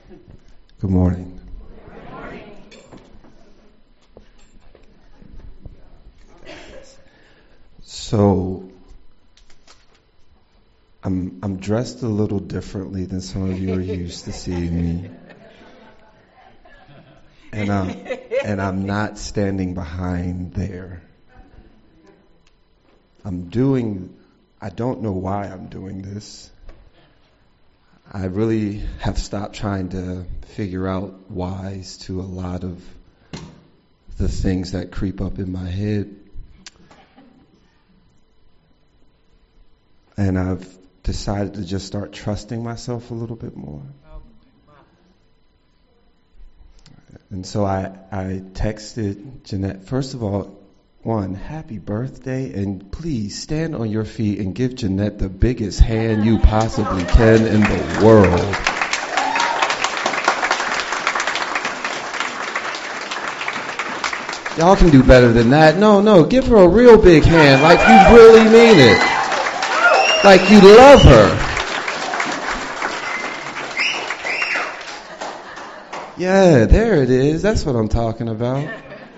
Good morning. Good morning. So, I'm dressed a little differently than some of you are used to seeing me, and I'm not standing behind there. I don't know why I'm doing this. I really have stopped trying to figure out whys to a lot of the things that creep up in my head. And I've decided to just start trusting myself a little bit more. And so I texted Jeanette, first of all, happy birthday, and please stand on your feet and give Jeanette the biggest hand you possibly can in the world. Y'all can do better than that. No, give her a real big hand, like you really mean it. Like you love her. Yeah, there it is. That's what I'm talking about.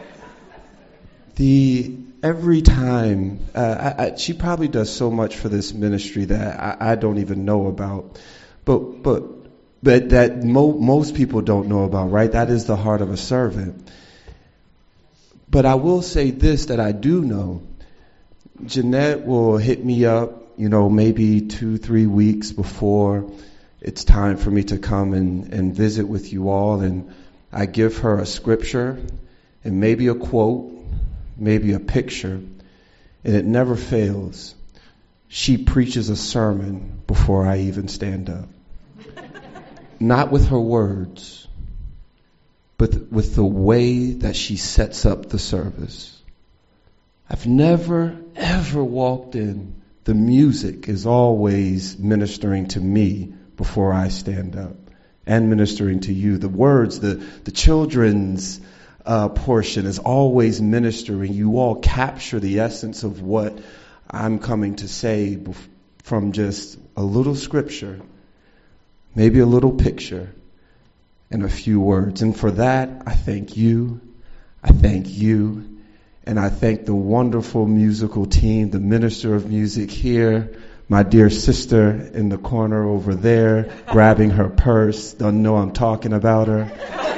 Every time, she probably does so much for this ministry that I don't even know about, but that most people don't know about, right? That is the heart of a servant. But I will say this that I do know. Jeanette will hit me up, maybe 2-3 weeks before it's time for me to come and visit with you all, and I give her a scripture and maybe a quote, maybe a picture, and it never fails. She preaches a sermon before I even stand up. Not with her words, but with the way that she sets up the service. I've never, ever walked in. The music is always ministering to me before I stand up, and ministering to you. The words, the children's portion is always ministering. You all capture the essence of what I'm coming to say from just a little scripture, maybe a little picture, and a few words. And for that, I thank you. I thank you. And I thank the wonderful musical team, the minister of music here, my dear sister in the corner over there, grabbing her purse. Don't know I'm talking about her.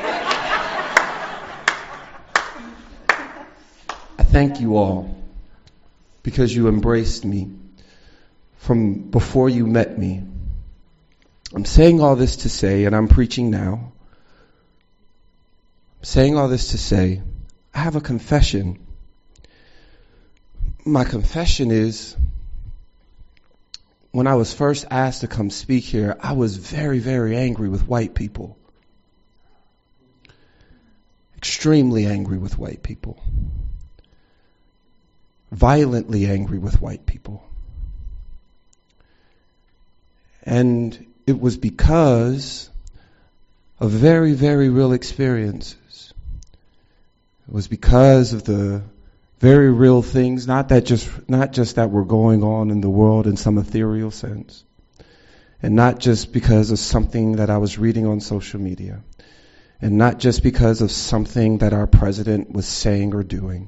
I thank you all because you embraced me from before you met me. I'm saying all this to say, and I'm preaching now, I'm saying all this to say, I have a confession. My confession is, when I was first asked to come speak here, I was very, very angry with white people. Extremely angry with white people. Violently angry with white people. And it was because of very, very real experiences. It was because of the very real things, not just that were going on in the world in some ethereal sense. And not just because of something that I was reading on social media. And not just because of something that our president was saying or doing.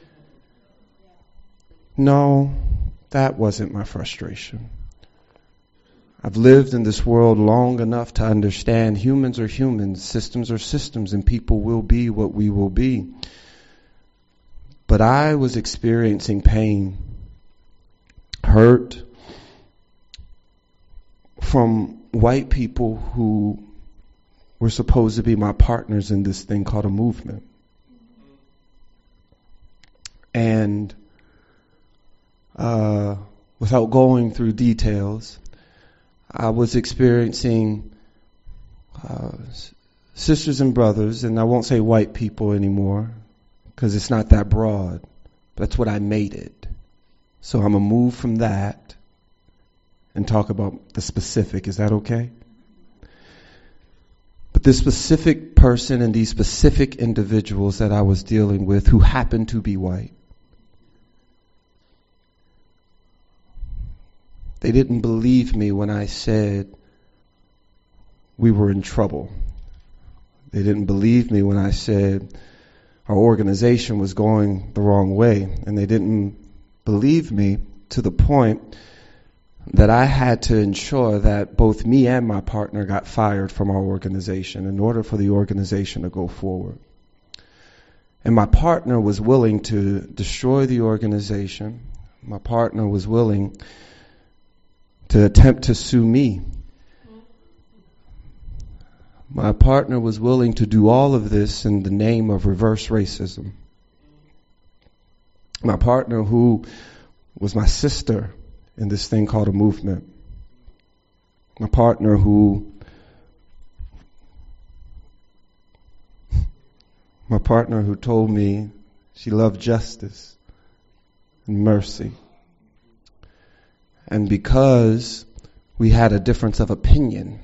No, that wasn't my frustration. I've lived in this world long enough to understand humans are humans, systems are systems, and people will be what we will be. But I was experiencing pain, hurt from white people who were supposed to be my partners in this thing called a movement. And without going through details, I was experiencing sisters and brothers, and I won't say white people anymore because it's not that broad. That's what I made it. So I'm going to move from that and talk about the specific. Is that okay? But this specific person and these specific individuals that I was dealing with who happened to be white, they didn't believe me when I said we were in trouble. They didn't believe me when I said our organization was going the wrong way. And they didn't believe me to the point that I had to ensure that both me and my partner got fired from our organization in order for the organization to go forward. And my partner was willing to destroy the organization. My partner was willing to attempt to sue me. My partner was willing to do all of this in the name of reverse racism. My partner, who was my sister in this thing called a movement. My partner who told me she loved justice and mercy. And because we had a difference of opinion,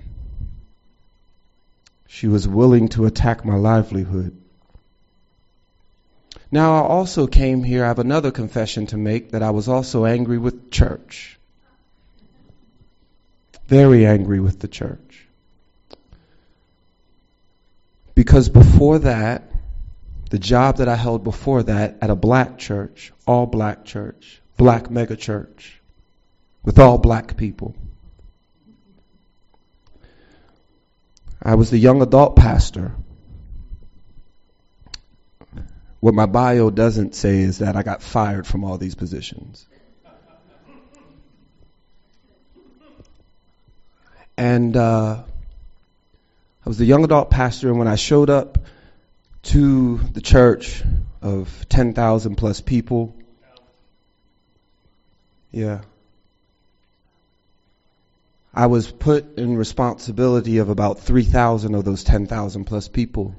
she was willing to attack my livelihood. Now, I also came here, I have another confession to make, that I was also angry with church. Very angry with the church. Because before that, the job that I held before that at a black church, all black church, black mega church, with all black people, I was the young adult pastor. What my bio doesn't say is that I got fired from all these positions. And I was the young adult pastor, and when I showed up to the church of 10,000 plus people, I was put in responsibility of about 3,000 of those 10,000 plus people.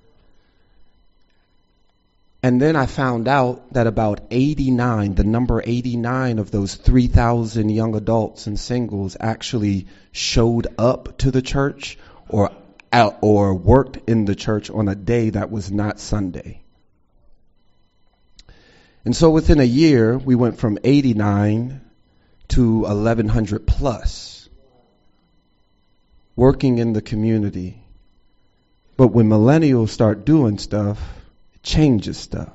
And then I found out that about 89, the number 89 of those 3,000 young adults and singles actually showed up to the church or worked in the church on a day that was not Sunday. And so within a year, we went from 89 to 1,100 plus working in the community. But when millennials start doing stuff, changes stuff.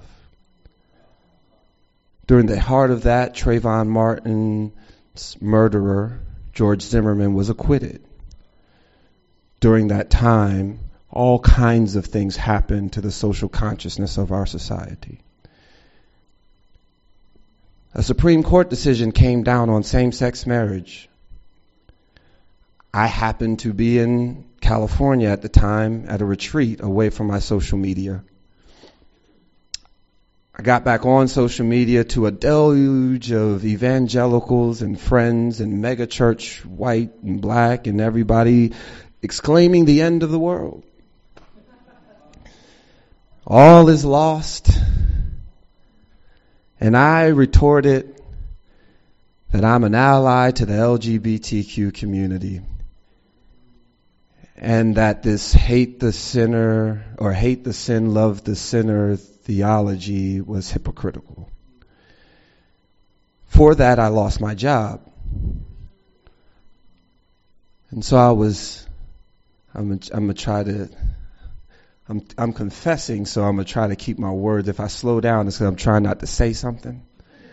During the heart of that, Trayvon Martin's murderer, George Zimmerman, was acquitted. During that time, all kinds of things happened to the social consciousness of our society. A Supreme Court decision came down on same-sex marriage. I happened to be in California at the time at a retreat away from my social media. I got back on social media to a deluge of evangelicals and friends and mega church, white and black, and everybody exclaiming the end of the world. All is lost. And I retorted that I'm an ally to the LGBTQ community, and that this hate the sinner or hate the sin, love the sinner theology was hypocritical. For that, I lost my job. And so I'm confessing, so I'm going to try to keep my words. If I slow down, it's because I'm trying not to say something.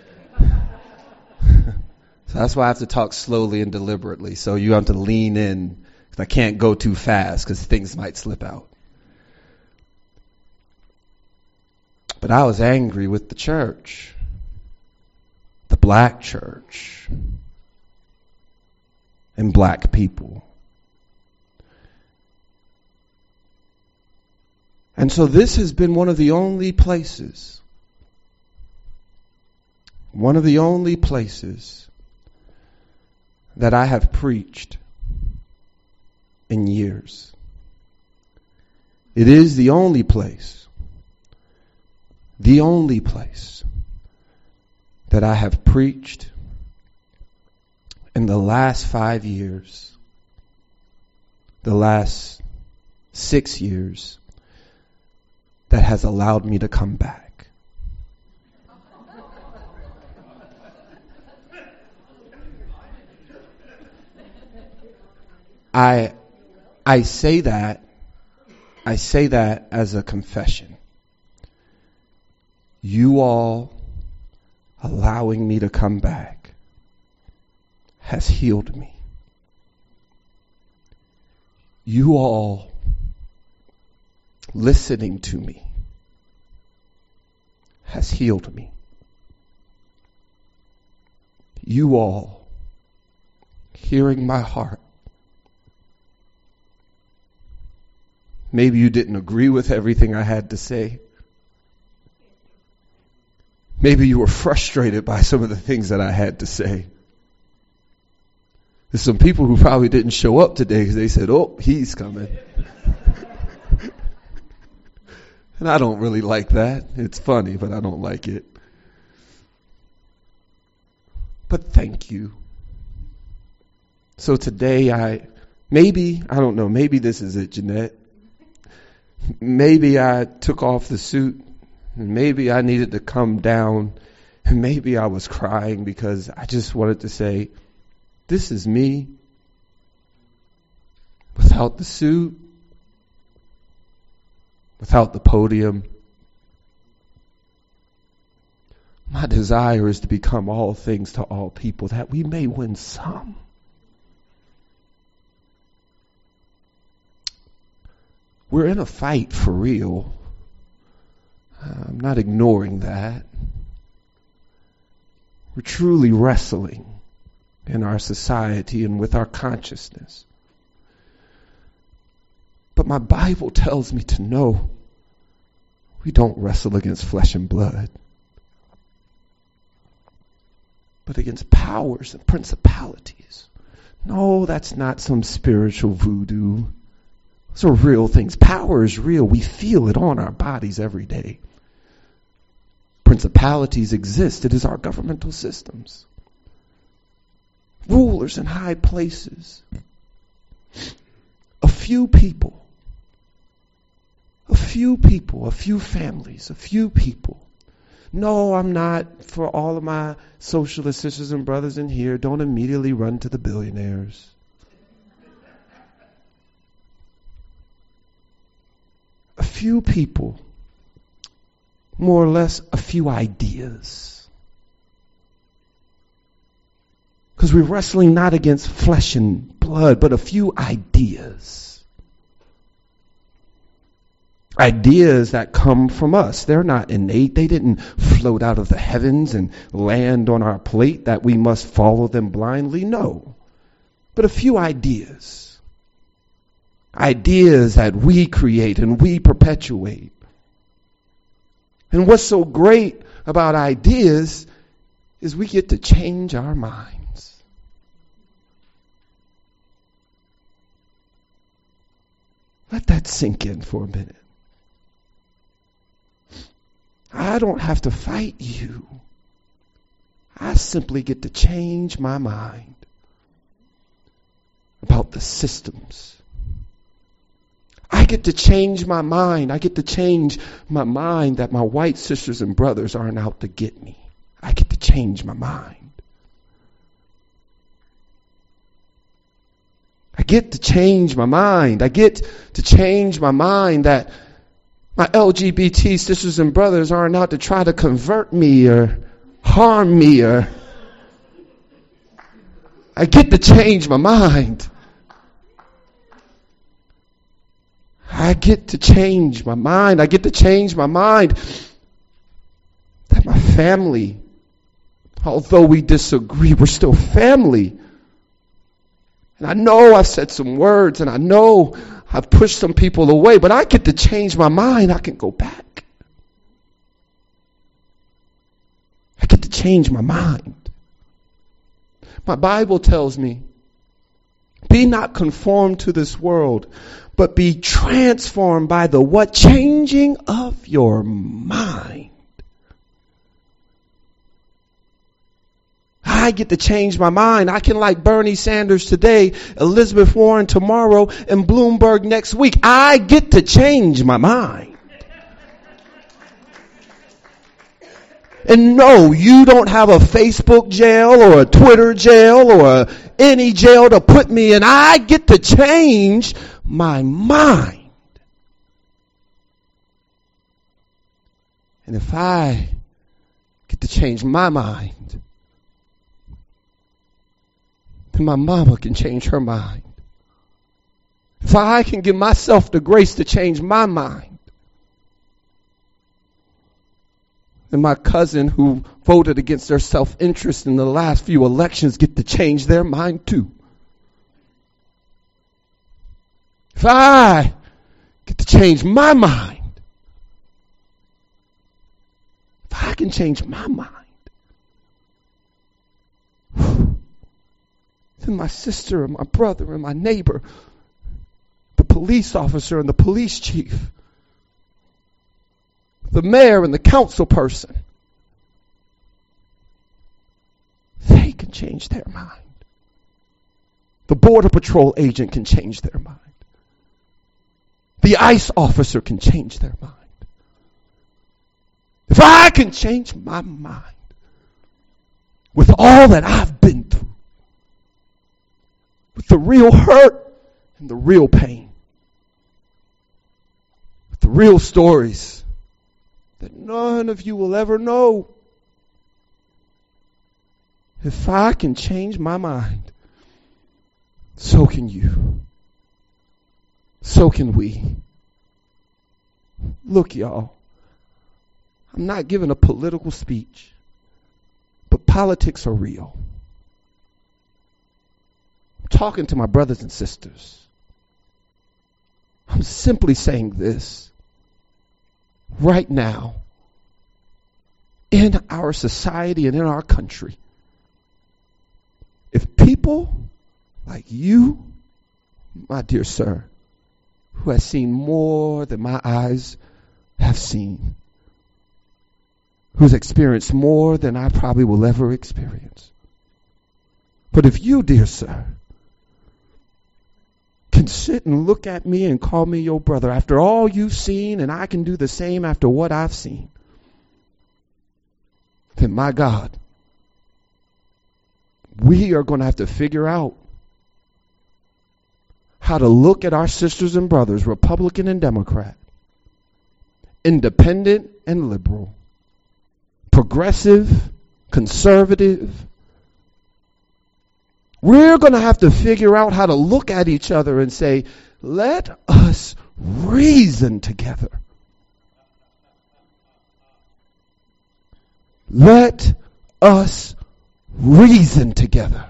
So that's why I have to talk slowly and deliberately. So you have to lean in, because I can't go too fast because things might slip out. But I was angry with the church, the black church, and black people. And so this has been one of the only places that I have preached in years. It is the only place that I have preached in the last 5 years, the last 6 years, that has allowed me to come back. I say that I say that as a confession. You all allowing me to come back has healed me. You all listening to me has healed me. You all hearing my heart. Maybe you didn't agree with everything I had to say. Maybe you were frustrated by some of the things that I had to say. There's some people who probably didn't show up today because they said, oh, he's coming. And I don't really like that. It's funny, but I don't like it. But thank you. So today I don't know, maybe this is it, Jeanette. Maybe I took off the suit. Maybe I needed to come down. And maybe I was crying because I just wanted to say, this is me. Without the suit. Without the podium. My desire is to become all things to all people, that we may win some. We're in a fight for real. I'm not ignoring that. We're truly wrestling in our society and with our consciousness. But my Bible tells me to know we don't wrestle against flesh and blood, but against powers and principalities. No, that's not some spiritual voodoo. Those are real things. Power is real. We feel it on our bodies every day. Principalities exist. It is our governmental systems. Rulers in high places. A few people, a few families, a few people. No, I'm not. For all of my socialist sisters and brothers in here, don't immediately run to the billionaires. A few people, more or less a few ideas. Because we're wrestling not against flesh and blood, but a few ideas. Ideas that come from us. They're not innate. They didn't float out of the heavens and land on our plate that we must follow them blindly. No. But a few ideas. Ideas that we create and we perpetuate. And what's so great about ideas is we get to change our minds. Let that sink in for a minute. I don't have to fight you. I simply get to change my mind about the systems. I get to change my mind. I get to change my mind that my white sisters and brothers aren't out to get me. I get to change my mind. I get to change my mind. I get to change my mind that my LGBT sisters and brothers aren't out to try to convert me or harm me or... I get to change my mind. I get to change my mind. I get to change my mind that my family, although we disagree, we're still family. And I know I've said some words and I know I've pushed some people away, but I get to change my mind. I can go back. I get to change my mind. My Bible tells me, be not conformed to this world, but be transformed by the what? Changing of your mind. I get to change my mind. I can like Bernie Sanders today, Elizabeth Warren tomorrow, and Bloomberg next week. I get to change my mind. And no, you don't have a Facebook jail or a Twitter jail or any jail to put me in. I get to change my mind. And if I get to change my mind, then my mama can change her mind. If I can give myself the grace to change my mind, then my cousin who voted against their self-interest in the last few elections get to change their mind too. If I get to change my mind, if I can change my mind, then my sister and my brother and my neighbor, the police officer and the police chief, the mayor and the council person, they can change their mind. The border patrol agent can change their mind. The ICE officer can change their mind. If I can change my mind with all that I've been through, with the real hurt and the real pain, with the real stories that none of you will ever know, if I can change my mind, so can you. So can we. Look, y'all, I'm not giving a political speech, but politics are real. I'm talking to my brothers and sisters. I'm simply saying this. Right now, in our society and in our country, if people like you, my dear sir, who has seen more than my eyes have seen, who's experienced more than I probably will ever experience. But if you, dear sir, can sit and look at me and call me your brother after all you've seen, and I can do the same after what I've seen, then my God, we are going to have to figure out how to look at our sisters and brothers, Republican and Democrat, independent and liberal, progressive, conservative. We're going to have to figure out how to look at each other and say, let us reason together. Let us reason together.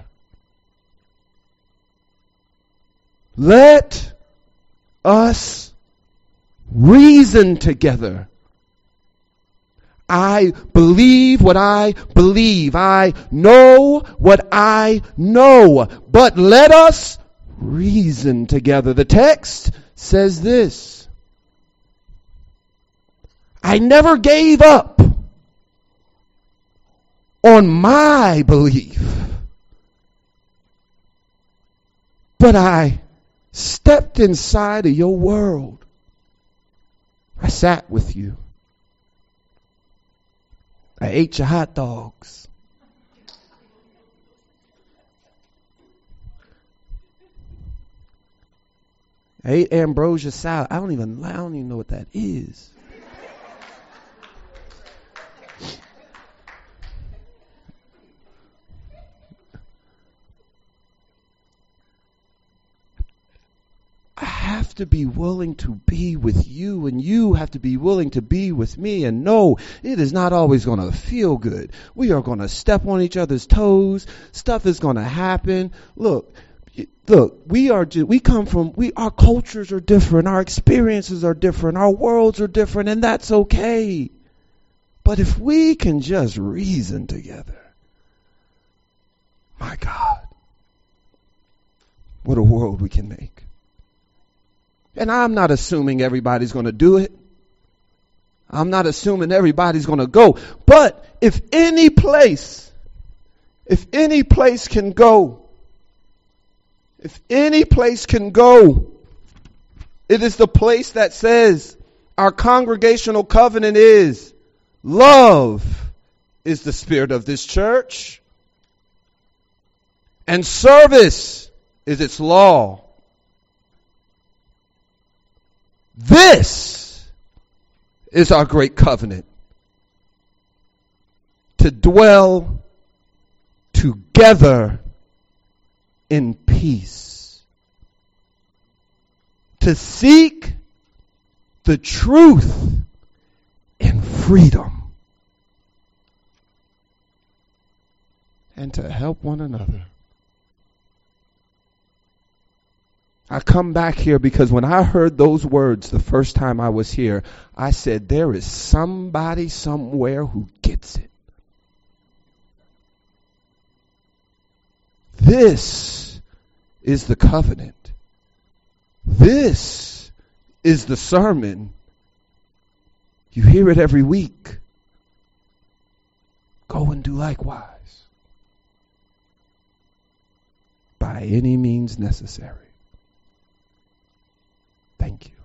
Let us reason together. I believe what I believe. I know what I know. But let us reason together. The text says this: I never gave up on my belief, but I stepped inside of your world. I sat with you. I ate your hot dogs. I ate ambrosia salad. I don't even know what that is. I have to be willing to be with you, and you have to be willing to be with me. And no, it is not always going to feel good. We are going to step on each other's toes. Stuff is going to happen. Look, our cultures are different. Our experiences are different. Our worlds are different, and that's okay. But if we can just reason together, my God, what a world we can make. And I'm not assuming everybody's going to do it. I'm not assuming everybody's going to go. But if any place can go, it is the place that says our congregational covenant is love is the spirit of this church, and service is its law. This is our great covenant. to dwell together in peace, to seek the truth in freedom, and to help one another. I come back here because when I heard those words the first time I was here, I said, there is somebody somewhere who gets it. This is the covenant. This is the sermon. You hear it every week. Go and do likewise. By any means necessary. Thank you.